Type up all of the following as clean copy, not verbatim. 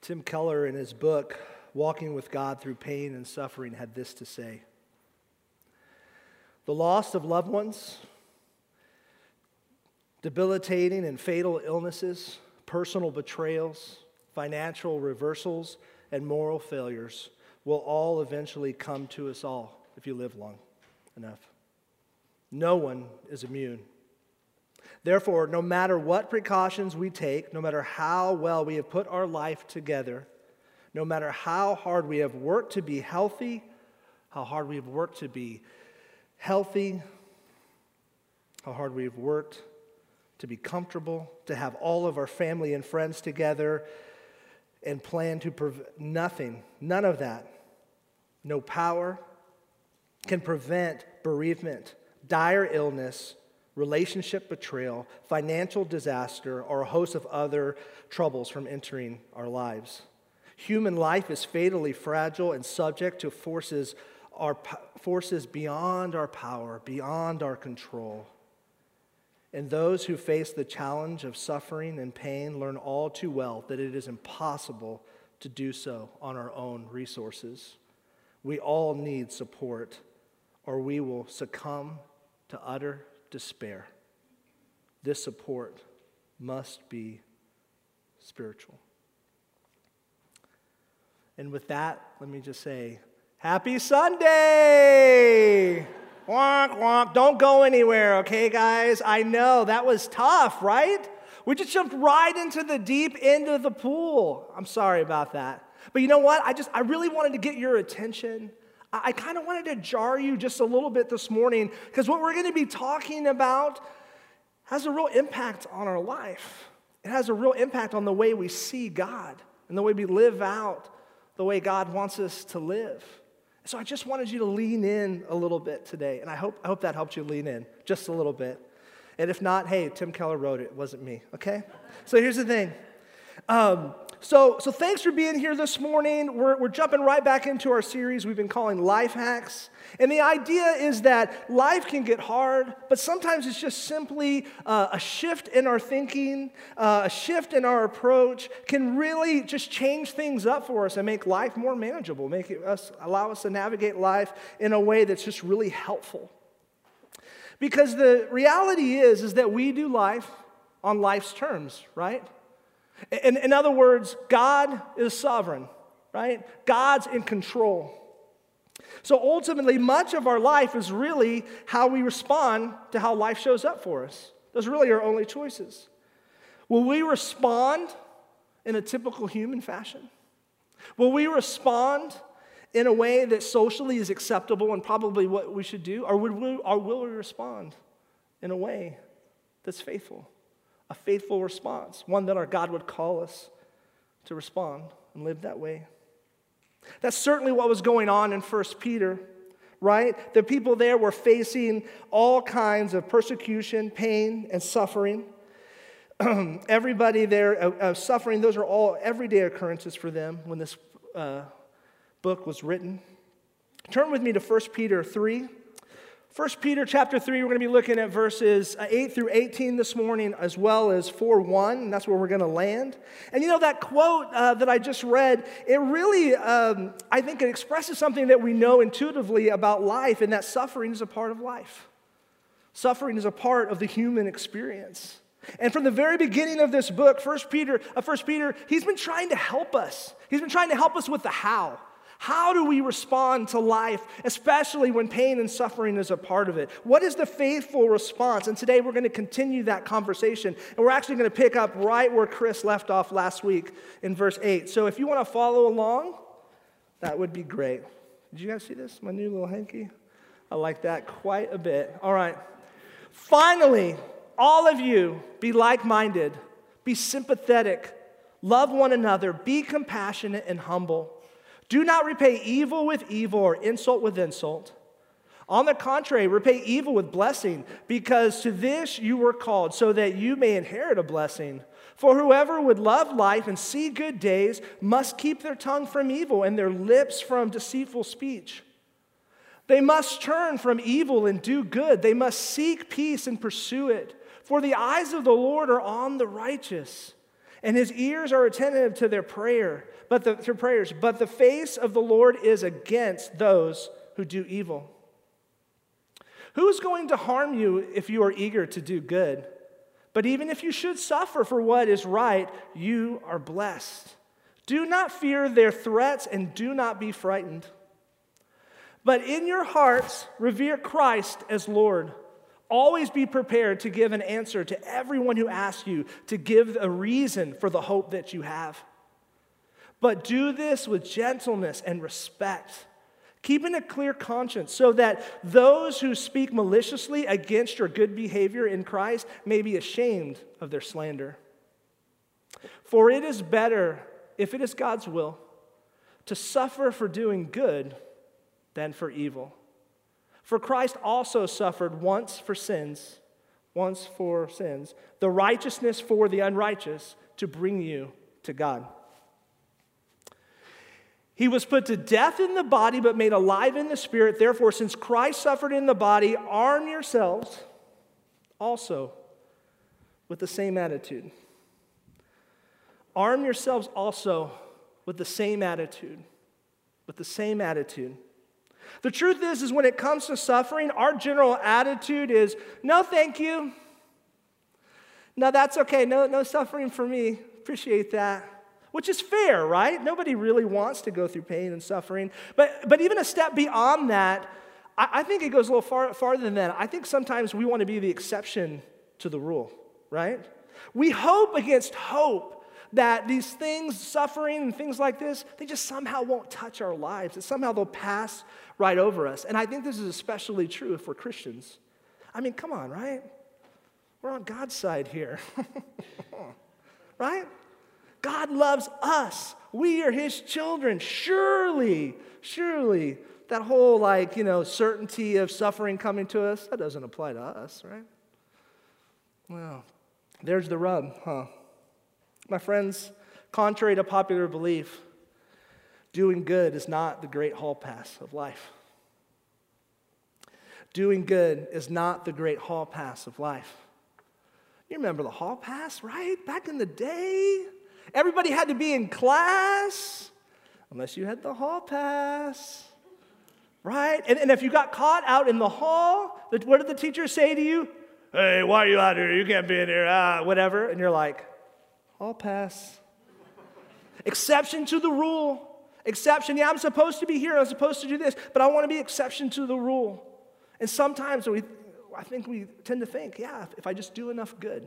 Tim Keller, in his book, Walking with God Through Pain and Suffering, had this to say: the loss of loved ones, debilitating and fatal illnesses, personal betrayals, financial reversals, and moral failures will all eventually come to us all if you live long enough. No one is immune. Therefore, no matter what precautions we take, no matter how well we have put our life together, no matter how hard we have worked to be healthy, how hard we have worked to be healthy, how hard we have worked to be comfortable, to have all of our family and friends together and plan to nothing, none of that, no power can prevent bereavement, dire illness, relationship betrayal, financial disaster, or a host of other troubles from entering our lives. Human life is fatally fragile and subject to forces beyond our power, beyond our control. And those who face the challenge of suffering and pain learn all too well that it is impossible to do so on our own resources. We all need support, or we will succumb to utter despair. This support must be spiritual. And with that, let me just say, Happy Sunday! Wonk, wonk. Don't go anywhere, okay, guys? I know, that was tough, right? We just jumped right into the deep end of the pool. I'm sorry about that. But you know what? I really wanted to get your attention. I kind of wanted to jar you just a little bit this morning, because what we're going to be talking about has a real impact on our life. It has a real impact on the way we see God and the way we live out the way God wants us to live. So I just wanted you to lean in a little bit today, and I hope that helped you lean in just a little bit. And if not, hey, Tim Keller wrote it. It wasn't me, okay? So here's the thing. So thanks for being here this morning. We're jumping right back into our series we've been calling Life Hacks. And the idea is that life can get hard, but sometimes it's just simply a shift in our thinking, a shift in our approach can really just change things up for us and make life more manageable, allow us to navigate life in a way that's just really helpful. Because the reality is that we do life on life's terms, right? In other words, God is sovereign, right? God's in control. So ultimately, much of our life is really how we respond to how life shows up for us. Those really are our only choices. Will we respond in a typical human fashion? Will we respond in a way that socially is acceptable and probably what we should do? Or will we respond in a way that's faithful? A faithful response, one that our God would call us to respond and live that way. That's certainly what was going on in 1 Peter, right? The people there were facing all kinds of persecution, pain, and suffering. Everybody there suffering, those are all everyday occurrences for them when this book was written. Turn with me to 1 Peter 3. 1 Peter chapter 3, we're going to be looking at verses 8 through 18 this morning, as well as 4:1, and that's where we're going to land. And you know, that quote that I just read, it really, I think it expresses something that we know intuitively about life, and that suffering is a part of life. Suffering is a part of the human experience. And from the very beginning of this book, 1 Peter, he's been trying to help us. He's been trying to help us with the how. How do we respond to life, especially when pain and suffering is a part of it? What is the faithful response? And today we're going to continue that conversation, and we're actually going to pick up right where Chris left off last week in verse 8. So if you want to follow along, that would be great. Did you guys see this? My new little hanky? I like that quite a bit. All right. Finally, all of you be like-minded, be sympathetic, love one another, be compassionate and humble. Do not repay evil with evil or insult with insult. On the contrary, repay evil with blessing, because to this you were called, so that you may inherit a blessing. For whoever would love life and see good days must keep their tongue from evil and their lips from deceitful speech. They must turn from evil and do good. They must seek peace and pursue it. For the eyes of the Lord are on the righteous, and his ears are attentive to their prayers. But the face of the Lord is against those who do evil. Who is going to harm you if you are eager to do good? But even if you should suffer for what is right, you are blessed. Do not fear their threats and do not be frightened. But in your hearts, revere Christ as Lord. Always be prepared to give an answer to everyone who asks you, to give a reason for the hope that you have. But do this with gentleness and respect, keeping a clear conscience, so that those who speak maliciously against your good behavior in Christ may be ashamed of their slander. For it is better, if it is God's will, to suffer for doing good than for evil. For Christ also suffered once for sins, the righteousness for the unrighteous, to bring you to God. He was put to death in the body, but made alive in the spirit. Therefore, since Christ suffered in the body, arm yourselves also with the same attitude. Arm yourselves also with the same attitude. With the same attitude. The truth is when it comes to suffering, our general attitude is, no, thank you. No, that's okay. No suffering for me. Appreciate that. Which is fair, right? Nobody really wants to go through pain and suffering. But even a step beyond that, I think it goes a little farther than that. I think sometimes we want to be the exception to the rule, right? We hope against hope that these things, suffering and things like this, they just somehow won't touch our lives. That somehow they'll pass right over us. And I think this is especially true for Christians. I mean, come on, right? We're on God's side here. Right? God loves us. We are his children. Surely, that whole certainty of suffering coming to us, that doesn't apply to us, right? Well, there's the rub, huh? My friends, contrary to popular belief, doing good is not the great hall pass of life. Doing good is not the great hall pass of life. You remember the hall pass, right? Back in the day, everybody had to be in class unless you had the hall pass, right? And if you got caught out in the hall, what did the teacher say to you? Hey, why are you out here? You can't be in here, whatever. And you're like, hall pass. Exception to the rule. Exception. Yeah, I'm supposed to be here. I'm supposed to do this. But I want to be exception to the rule. And sometimes I think we tend to think, yeah, if I just do enough good,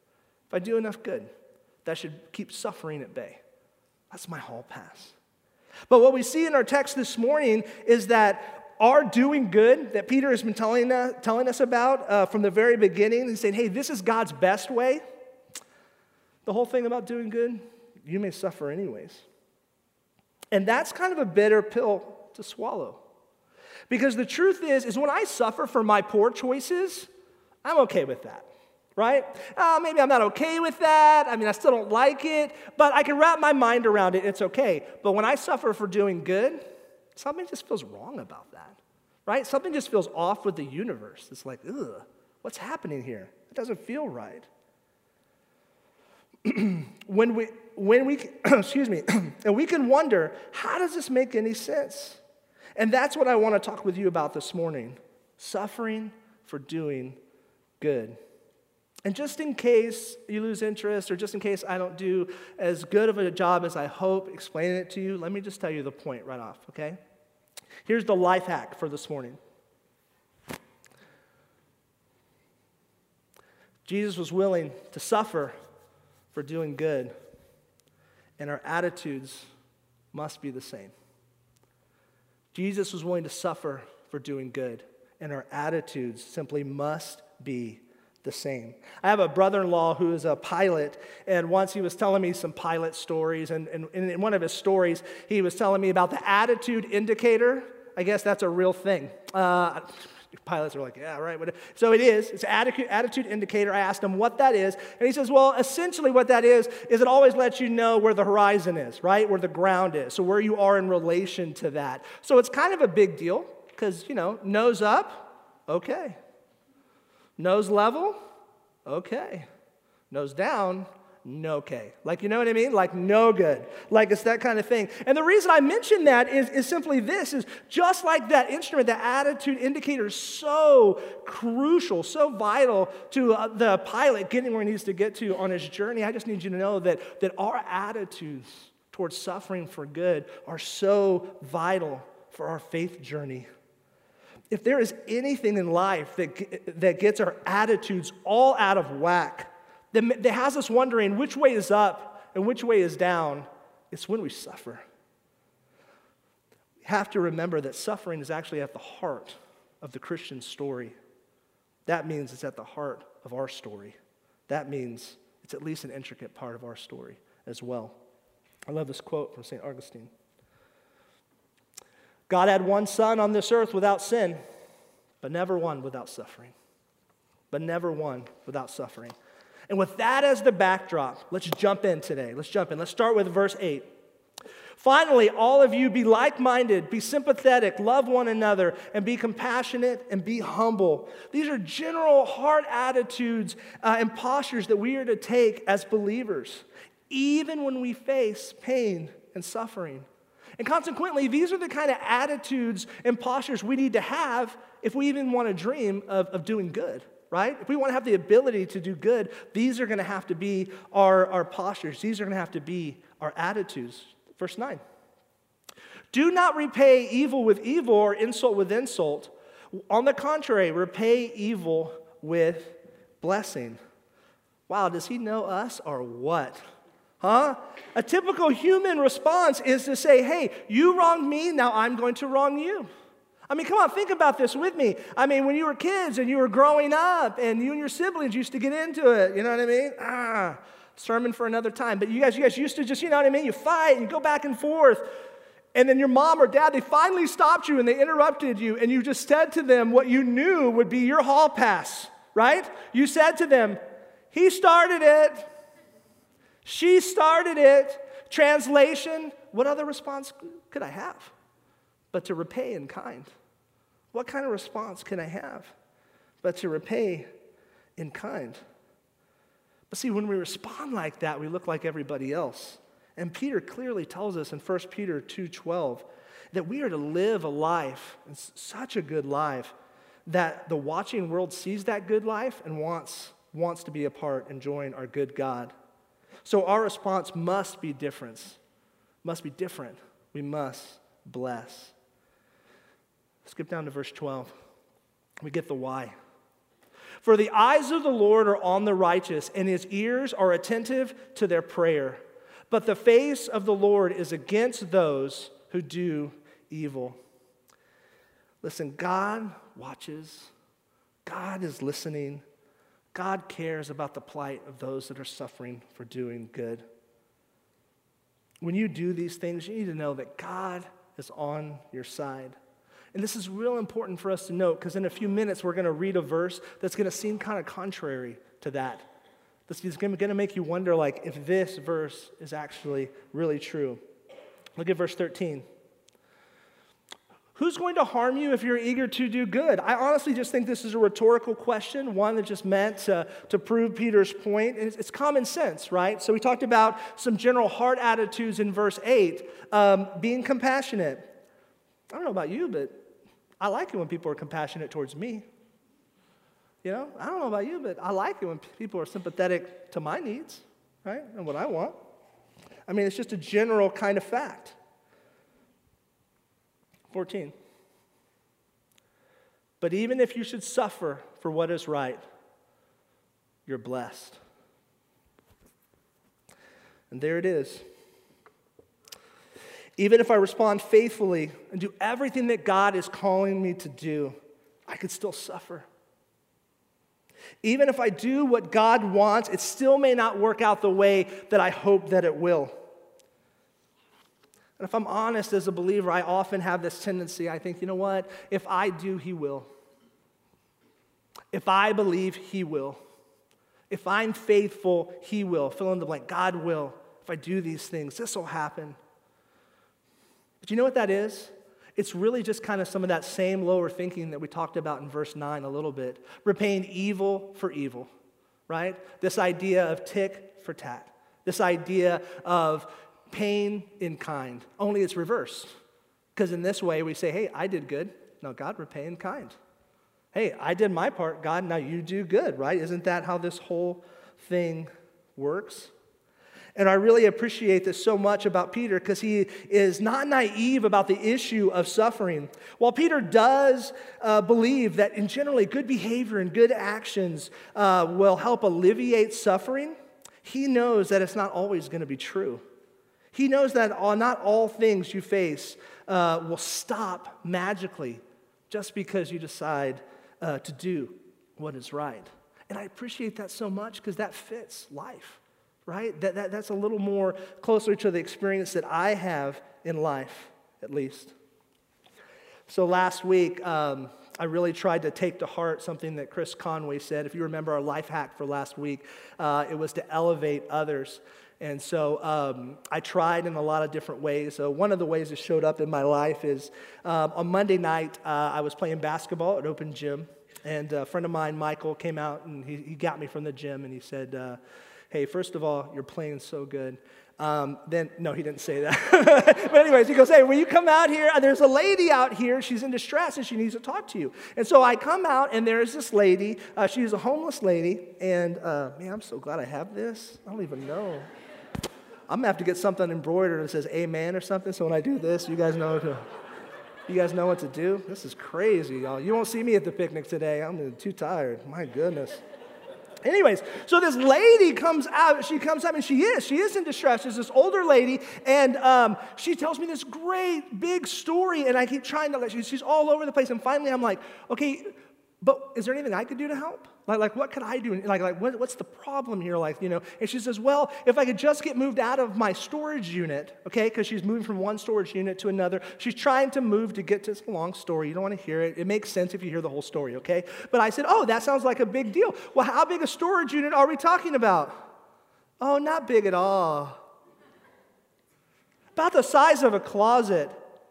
that should keep suffering at bay. That's my hall pass. But what we see in our text this morning is that our doing good that Peter has been telling us about from the very beginning, he's saying, hey, this is God's best way. The whole thing about doing good, you may suffer anyways. And that's kind of a bitter pill to swallow. Because the truth is when I suffer for my poor choices, I'm okay with that, right? Maybe I'm not okay with that. I mean, I still don't like it, but I can wrap my mind around it. It's okay. But when I suffer for doing good, something just feels wrong about that, right? Something just feels off with the universe. It's like, ugh, what's happening here? It doesn't feel right. when we and we can wonder, how does this make any sense? And that's what I want to talk with you about this morning. Suffering for doing good. And just in case you lose interest, or just in case I don't do as good of a job as I hope explaining it to you, let me just tell you the point right off, okay? Here's the life hack for this morning. Jesus was willing to suffer for doing good, and our attitudes must be the same. Jesus was willing to suffer for doing good, and our attitudes simply must be the same. I have a brother-in-law who is a pilot, and once he was telling me some pilot stories, and in one of his stories, he was telling me about the attitude indicator. I guess that's a real thing. Pilots are like, yeah, right. So it is. It's an attitude indicator. I asked him what that is, and he says, well, essentially what that is it always lets you know where the horizon is, right? Where the ground is, so where you are in relation to that. So it's kind of a big deal because, nose up, okay. Nose level, okay. Nose down, no K. Like, you know what I mean? Like, no good. Like, it's that kind of thing. And the reason I mention that is simply this, is just like that instrument, that attitude indicator is so crucial, so vital to the pilot getting where he needs to get to on his journey. I just need you to know that our attitudes towards suffering for good are so vital for our faith journey. If there is anything in life that gets our attitudes all out of whack, that has us wondering which way is up and which way is down, it's when we suffer. We have to remember that suffering is actually at the heart of the Christian story. That means it's at the heart of our story. That means it's at least an intricate part of our story as well. I love this quote from St. Augustine. God had one son on this earth without sin, but never one without suffering. But never one without suffering. And with that as the backdrop, let's jump in today. Let's jump in. Let's start with verse 8. Finally, all of you be like-minded, be sympathetic, love one another, and be compassionate and be humble. These are general heart attitudes and postures that we are to take as believers, even when we face pain and suffering. And consequently, these are the kind of attitudes and postures we need to have if we even want to dream of doing good. Right? If we want to have the ability to do good, these are going to have to be our postures. These are going to have to be our attitudes. Verse 9. Do not repay evil with evil or insult with insult. On the contrary, repay evil with blessing. Wow, does he know us or what? Huh? A typical human response is to say, hey, you wronged me, now I'm going to wrong you. I mean, come on, think about this with me. I mean, when you were kids and you were growing up and you and your siblings used to get into it, you know what I mean? Sermon for another time. But you guys used to just, you know what I mean? You fight and you go back and forth. And then your mom or dad, they finally stopped you and they interrupted you and you just said to them what you knew would be your hall pass, right? You said to them, he started it. She started it. Translation, what other response could I have but to repay in kind? What kind of response can I have but to repay in kind? But see, when we respond like that, we look like everybody else. And Peter clearly tells us in 1 Peter 2:12 that we are to live a life, such a good life, that the watching world sees that good life and wants to be a part and join our good God. So our response must be different. We must bless. Skip down to verse 12. We get the why. For the eyes of the Lord are on the righteous, and his ears are attentive to their prayer. But the face of the Lord is against those who do evil. Listen, God watches. God is listening. God cares about the plight of those that are suffering for doing good. When you do these things, you need to know that God is on your side. And this is real important for us to note, because in a few minutes we're going to read a verse that's going to seem kind of contrary to that. This is going to make you wonder, like, if this verse is actually really true. Look at verse 13. Who's going to harm you if you're eager to do good? I honestly just think this is a rhetorical question, one that just meant to prove Peter's point. And it's common sense, right? So we talked about some general heart attitudes in verse 8, being compassionate. I don't know about you, but I like it when people are compassionate towards me. You know, I don't know about you, but I like it when people are sympathetic to my needs, right, and what I want. I mean, it's just a general kind of fact. 14. But even if you should suffer for what is right, you're blessed. And there it is. Even if I respond faithfully and do everything that God is calling me to do, I could still suffer. Even if I do what God wants, it still may not work out the way that I hope that it will. And if I'm honest as a believer, I often have this tendency. I think, you know what? If I do, he will. If I believe, he will. If I'm faithful, he will. Fill in the blank. God will. If I do these things, this will happen. But you know what that is? It's really just kind of some of that same lower thinking that we talked about in verse 9 a little bit. Repaying evil for evil, right? This idea of tick for tat. This idea of pain in kind, only it's reversed. Because in this way we say, hey, I did good. No, God, repay in kind. Hey, I did my part. God, now you do good, right? Isn't that how this whole thing works? And I really appreciate this so much about Peter because he is not naive about the issue of suffering. While Peter does believe that in generally good behavior and good actions will help alleviate suffering, he knows that it's not always going to be true. He knows that not all things you face will stop magically just because you decide to do what is right. And I appreciate that so much because that fits life. Right? That's a little more closer to the experience that I have in life, at least. So last week, I really tried to take to heart something that Chris Conway said. If you remember our life hack for last week, it was to elevate others. And so I tried in a lot of different ways. So one of the ways it showed up in my life is on Monday night, I was playing basketball at Open Gym. And a friend of mine, Michael, came out and he got me from the gym and he said, hey, first of all, you're playing so good. Then, no, he didn't say that. But anyways, he goes, hey, will you come out here? There's a lady out here. She's in distress, and she needs to talk to you. And so I come out, and there's this lady. She's a homeless lady. And, man, I'm so glad I have this. I don't even know. I'm going to have to get something embroidered that says amen or something. So when I do this, you guys know what to do. This is crazy, y'all. You won't see me at the picnic today. I'm too tired. My goodness. Anyways, so this lady comes out, she comes up, and she is in distress. There's this older lady, and she tells me this great, big story, and I keep trying to, she's all over the place, and finally I'm like, okay, but is there anything I could do to help? Like what could I do? What's the problem here? And she says, well, if I could just get moved out of my storage unit, okay, because she's moving from one storage unit to another. She's trying to move to get to this long story. You don't want to hear it. It makes sense if you hear the whole story, okay? But I said, oh, that sounds like a big deal. Well, how big a storage unit are we talking about? Oh, not big at all. About the size of a closet.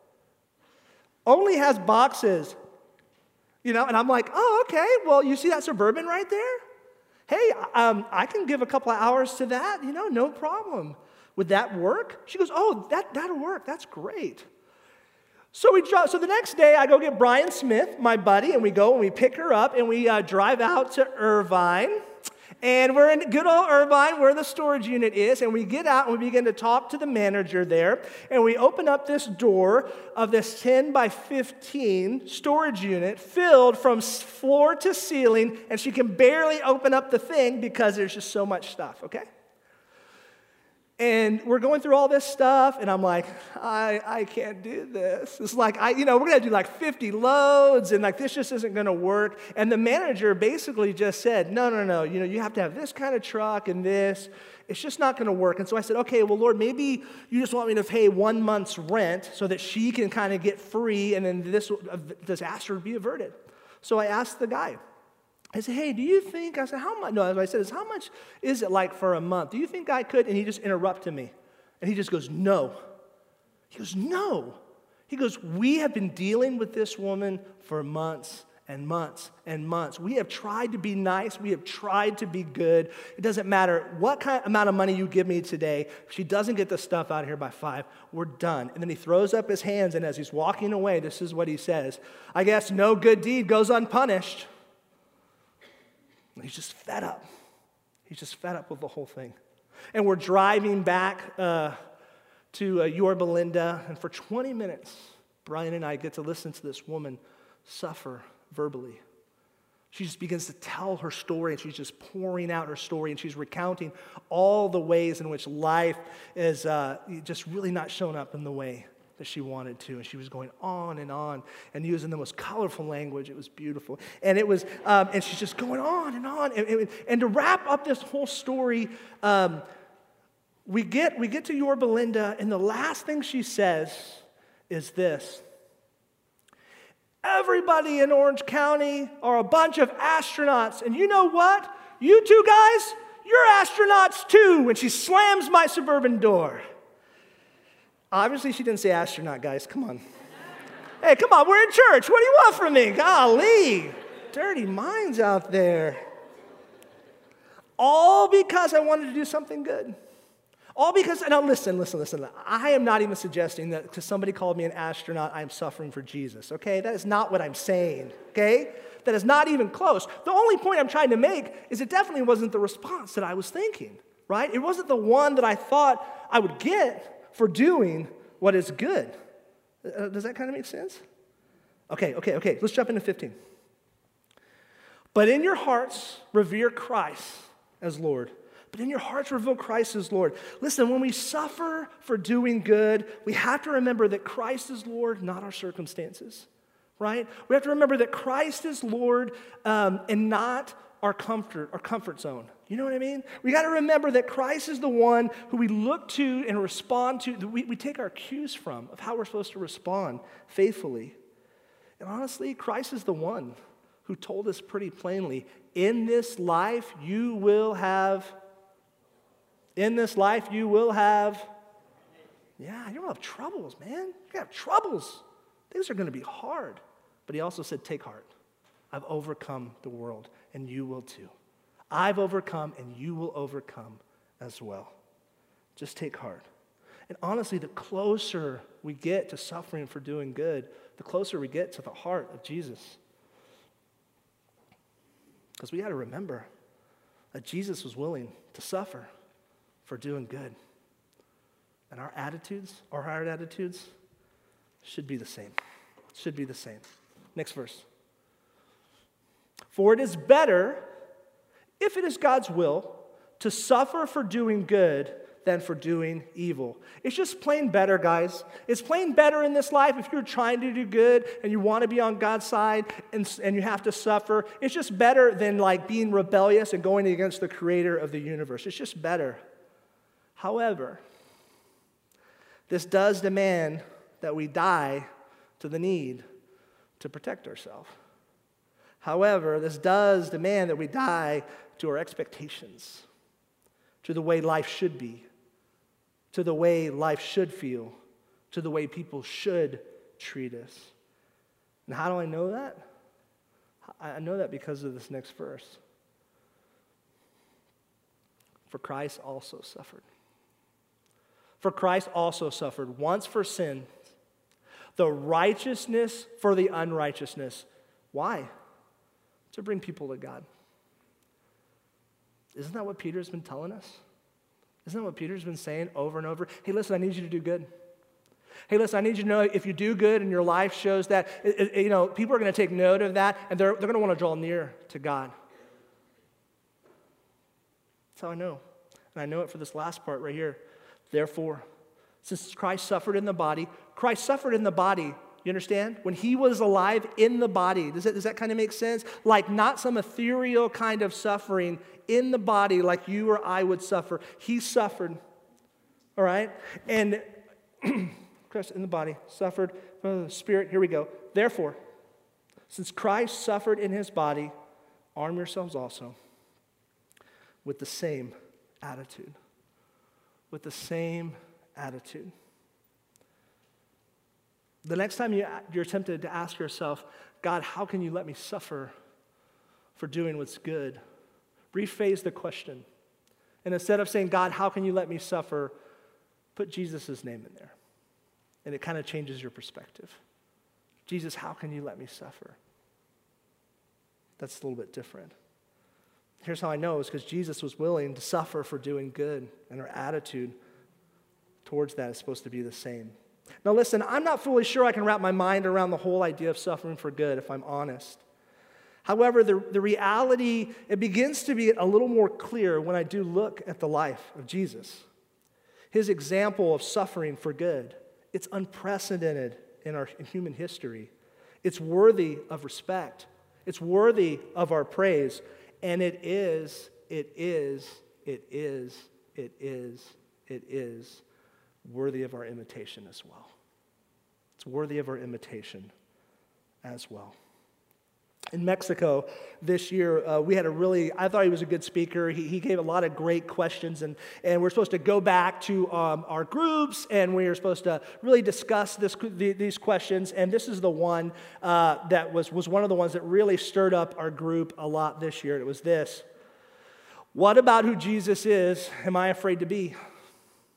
Only has boxes. And I'm like, oh, okay, well, you see that Suburban right there? Hey, I can give a couple of hours to that, no problem. Would that work? She goes, oh, that'll work. That's great. So the next day, I go get Brian Smith, my buddy, and we go and we pick her up, and we drive out to Irvine. And we're in good old Irvine where the storage unit is, and we get out and we begin to talk to the manager there, and we open up this door of this 10 by 15 storage unit filled from floor to ceiling, and she can barely open up the thing because there's just so much stuff, okay? And we're going through all this stuff, and I'm like, I can't do this. It's like, we're going to do like 50 loads, and this just isn't going to work. And the manager basically just said, no, you have to have this kind of truck and this. It's just not going to work. And so I said, okay, well, Lord, maybe you just want me to pay 1 month's rent so that she can kind of get free, and then this disaster would be averted. So I asked the guy. I said, hey, do you think, I said, how much? No, I said, how much is it like for a month? Do you think I could? And he just interrupted me. And he just goes, no. He goes, no. He goes, we have been dealing with this woman for months and months and months. We have tried to be nice. We have tried to be good. It doesn't matter what kind of amount of money you give me today. If she doesn't get the stuff out of here by 5, we're done. And then he throws up his hands, and as he's walking away, this is what he says. I guess no good deed goes unpunished. He's just fed up. He's just fed up with the whole thing. And we're driving back to Yorba Linda, and for 20 minutes, Brian and I get to listen to this woman suffer verbally. She just begins to tell her story, and she's just pouring out her story, and she's recounting all the ways in which life is just really not showing up in the way that she wanted to. And she was going on and using the most colorful language. It was beautiful. And it was, and she's just going on and on. And to wrap up this whole story, we get to Yorba Linda, and the last thing she says is this. Everybody in Orange County are a bunch of astronauts. And you know what? You two guys, you're astronauts too. And she slams my Suburban door. Obviously, she didn't say astronaut, guys. Come on. Hey, come on. We're in church. What do you want from me? Golly. Dirty minds out there. All because I wanted to do something good. All because, now listen. I am not even suggesting that because somebody called me an astronaut, I am suffering for Jesus, okay? That is not what I'm saying, okay? That is not even close. The only point I'm trying to make is it definitely wasn't the response that I was thinking, right? It wasn't the one that I thought I would get for doing what is good. Does that kind of make sense? Okay. Let's jump into 15. But in your hearts, revere Christ as Lord. But in your hearts, reveal Christ as Lord. Listen, when we suffer for doing good, we have to remember that Christ is Lord, not our circumstances, right? We have to remember that Christ is Lord and not our comfort zone. You know what I mean? We got to remember that Christ is the one who we look to and respond to, that we take our cues from of how we're supposed to respond faithfully. And honestly, Christ is the one who told us pretty plainly, in this life you will have, yeah, you're going to have troubles, man. You're going to have troubles. Things are going to be hard. But he also said, take heart. I've overcome the world, and you will too. I've overcome, and you will overcome as well. Just take heart. And honestly, the closer we get to suffering for doing good, the closer we get to the heart of Jesus. Because we got to remember that Jesus was willing to suffer for doing good. And our attitudes, our hard attitudes, should be the same. Should be the same. Next verse. For it is better, if it is God's will, to suffer for doing good than for doing evil. It's just plain better, guys. It's plain better in this life if you're trying to do good and you want to be on God's side and you have to suffer. It's just better than like being rebellious and going against the creator of the universe. It's just better. However, this does demand that we die to the need to protect ourselves. However, this does demand that we die to our expectations, to the way life should be, to the way life should feel, to the way people should treat us. And how do I know that? I know that because of this next verse. For Christ also suffered. For Christ also suffered once for sin, the righteousness for the unrighteousness. Why? To bring people to God. Isn't that what Peter's been telling us? Isn't that what Peter's been saying over and over? Hey, listen, I need you to do good. Hey, listen, I need you to know if you do good and your life shows that, people are going to take note of that and they're going to want to draw near to God. That's how I know. And I know it for this last part right here. Therefore, since Christ suffered in the body, you understand? When he was alive in the body, does that kind of make sense? Like not some ethereal kind of suffering in the body like you or I would suffer. He suffered, all right? And Christ in the body suffered from the Spirit. Here we go. Therefore, since Christ suffered in his body, arm yourselves also with the same attitude. With the same attitude. The next time you're tempted to ask yourself, God, how can you let me suffer for doing what's good? Rephrase the question. And instead of saying, God, how can you let me suffer, put Jesus' name in there. And it kind of changes your perspective. Jesus, how can you let me suffer? That's a little bit different. Here's how I know, is because Jesus was willing to suffer for doing good, and our attitude towards that is supposed to be the same. Now listen, I'm not fully sure I can wrap my mind around the whole idea of suffering for good, if I'm honest. However, the reality, it begins to be a little more clear when I do look at the life of Jesus. His example of suffering for good, it's unprecedented in human history. It's worthy of respect. It's worthy of our praise. And it is worthy of our imitation as well. It's worthy of our imitation as well. In Mexico this year, I thought he was a good speaker. He gave a lot of great questions, and we're supposed to go back to our groups, and we're supposed to really discuss these questions, and this is the one that was one of the ones that really stirred up our group a lot this year. It was this: what about who Jesus is am I afraid to be?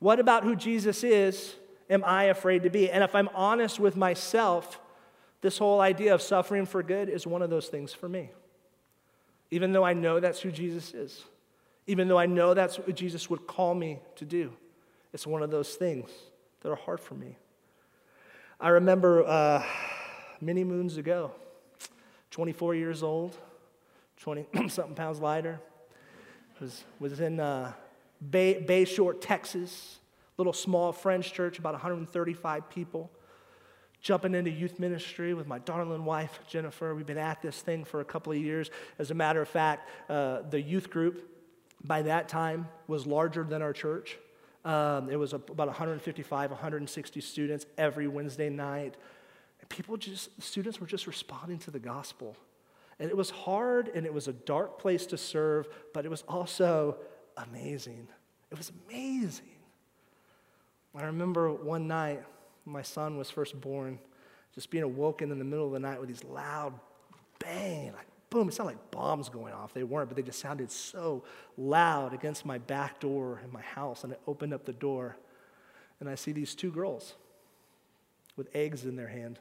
What about who Jesus is am I afraid to be? And if I'm honest with myself, this whole idea of suffering for good is one of those things for me. Even though I know that's who Jesus is, even though I know that's what Jesus would call me to do, it's one of those things that are hard for me. I remember many moons ago, 24 years old, 20-something pounds lighter, was in Bayshore, Texas, little small French church, about 135 people, jumping into youth ministry with my darling wife, Jennifer. We've been at this thing for a couple of years. As a matter of fact, the youth group by that time was larger than our church. It was about 155, 160 students every Wednesday night. And students were just responding to the gospel. And it was hard, and it was a dark place to serve, but it was also amazing. It was amazing. I remember one night, when my son was first born, just being awoken in the middle of the night with these loud bang, like boom, it sounded like bombs going off. They weren't, but they just sounded so loud against my back door in my house. And I opened up the door, and I see these two girls with eggs in their hand.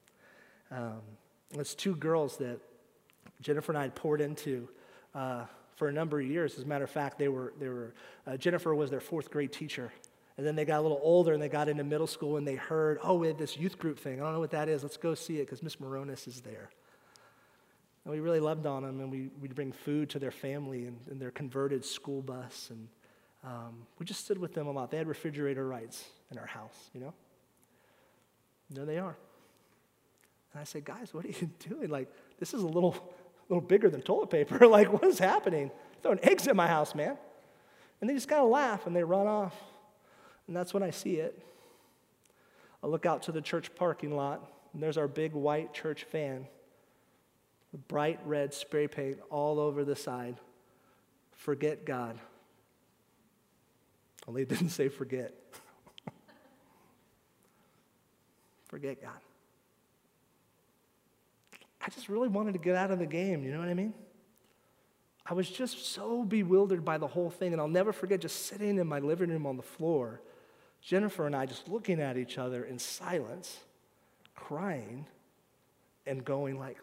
It's two girls that Jennifer and I had poured into for a number of years. As a matter of fact, Jennifer was their fourth grade teacher. And then they got a little older and they got into middle school and they heard, we had this youth group thing. I don't know what that is. Let's go see it because Miss Moronis is there. And we really loved on them, and we'd bring food to their family and their converted school bus. And we just stood with them a lot. They had refrigerator rights in our house, you know? And there they are. And I said, guys, what are you doing? Like, this is a little bigger than toilet paper. Like, what is happening? Throwing eggs at my house, man. And they just kind of laugh and they run off. And that's when I see it. I look out to the church parking lot, and there's our big white church van with bright red spray paint all over the side. Forget God. Only it didn't say forget. Forget God. I just really wanted to get out of the game, you know what I mean? I was just so bewildered by the whole thing, and I'll never forget just sitting in my living room on the floor, Jennifer and I just looking at each other in silence, crying, and going like,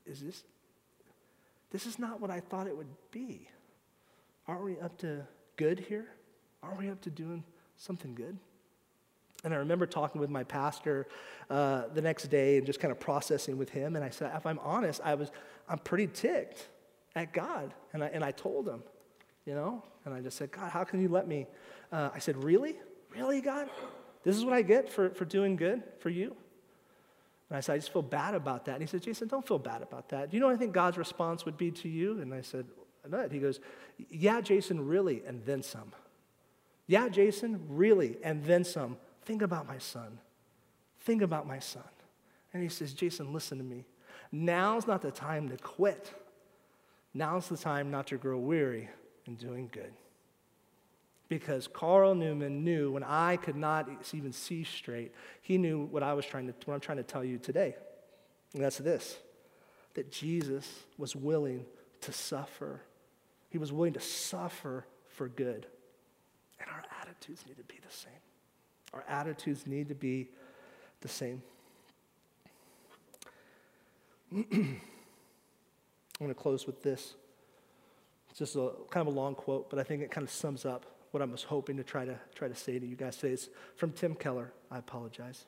this is not what I thought it would be. Aren't we up to good here? Aren't we up to doing something good? And I remember talking with my pastor the next day and just kind of processing with him. And I said, if I'm honest, I'm pretty ticked at God. And I told him, you know, and I just said, God, how can you let me? I said, really? Really, God? This is what I get for doing good for you? And I said, I just feel bad about that. And he said, Jason, don't feel bad about that. Do you know what I think God's response would be to you? And I said, what? He goes, yeah, Jason, really, and then some. Yeah, Jason, really, and then some. Think about my son. Think about my son. And he says, Jason, listen to me. Now's not the time to quit. Now's the time not to grow weary in doing good. Because Carl Newman knew when I could not even see straight, he knew what I'm trying to tell you today. And that's this, that Jesus was willing to suffer. He was willing to suffer for good. And our attitudes need to be the same. Our attitudes need to be the same. I'm going to close with this. It's just kind of a long quote, but I think it kind of sums up what I was hoping to try to say to you guys today. It's from Tim Keller. I apologize.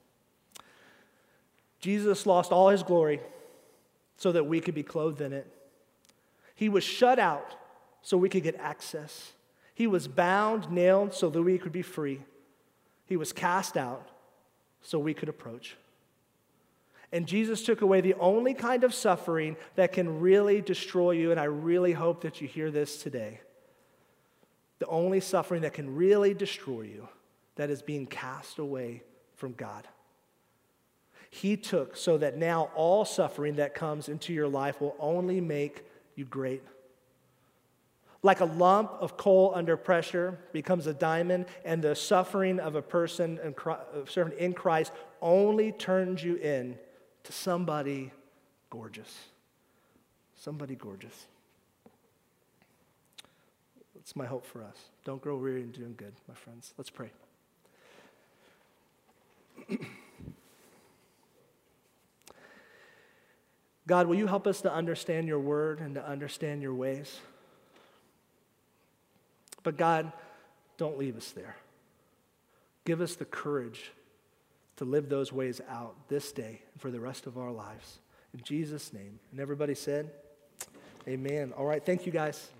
Jesus lost all his glory so that we could be clothed in it. He was shut out so we could get access. He was bound, nailed, so that we could be free. He was cast out so we could approach. And Jesus took away the only kind of suffering that can really destroy you, and I really hope that you hear this today. The only suffering that can really destroy you, that is being cast away from God. He took so that now all suffering that comes into your life will only make you great. Like a lump of coal under pressure becomes a diamond, and the suffering of a person in Christ only turns you in to somebody gorgeous. Somebody gorgeous. That's my hope for us. Don't grow weary in doing good, my friends. Let's pray. God, will you help us to understand your word and to understand your ways? But God, don't leave us there. Give us the courage to live those ways out this day and for the rest of our lives. In Jesus' name. And everybody said, amen. All right, thank you guys.